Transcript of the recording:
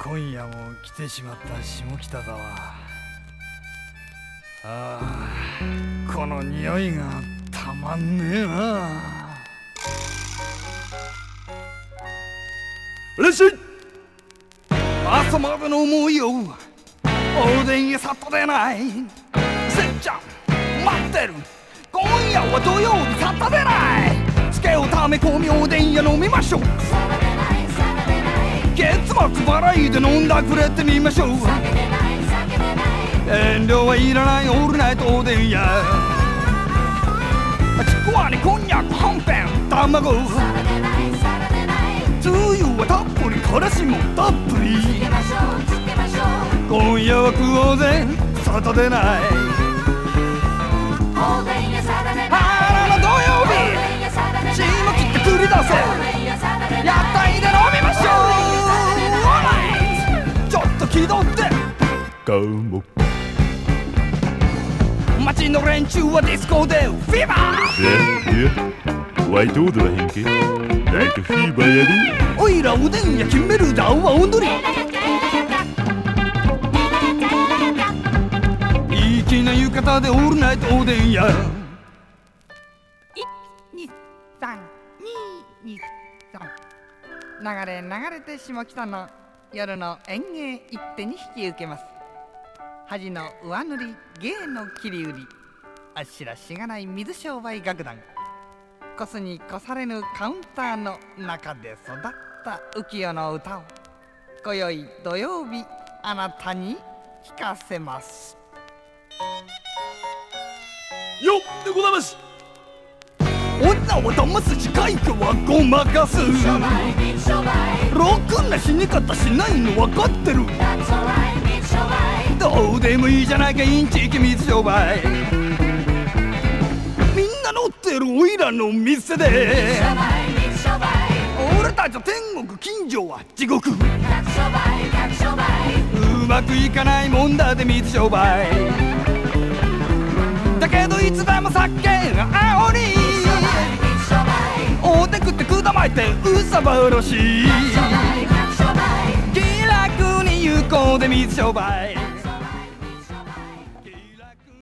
今夜も来てしまった下北沢。この匂いがたまんねえな。いらっしゃい。朝までの思いをおでんへさとでない。せっちゃん待ってる。今夜は土曜日サタデーナイト。つけをため込みおでんや飲みましょう。月末払いで飲んだくれてみましょう。遠慮はいらないオールナイトおでんや。ちくわにこんにゃくはんぺん卵。つゆはたっぷりからしもたっぷり。今夜は食おうぜサタデーナイト。あらの土曜日チーム切って繰り出せ。やったいで飲みましょう。ちょっと気取ってガモ。街の連中はディスコでフィーバー。 ワイドードはへんけライトフィーバーやで。 おいらおでんや決めるだわおんどり。粋な浴衣でオールナイトおでんや。 流れ流れて下北の夜の演芸一手に引き受けます。恥の上塗り芸の切り売りあっしらしがない水商売楽団。こすにこされぬカウンターの中で育った浮世の歌を今宵土曜日あなたに聞かせます。 よっでございます。 女を騙すし海峡はごまかす。ろくな死に方しないの分かってる。どうでもいいじゃないかインチキ水商売。みんな乗ってるおいらの店で俺たちは天国近所は地獄。うまくいかないもんだで水商売だけどいつでも酒が青におでくってくだまいてうさばろし。気楽に行こうで水商売。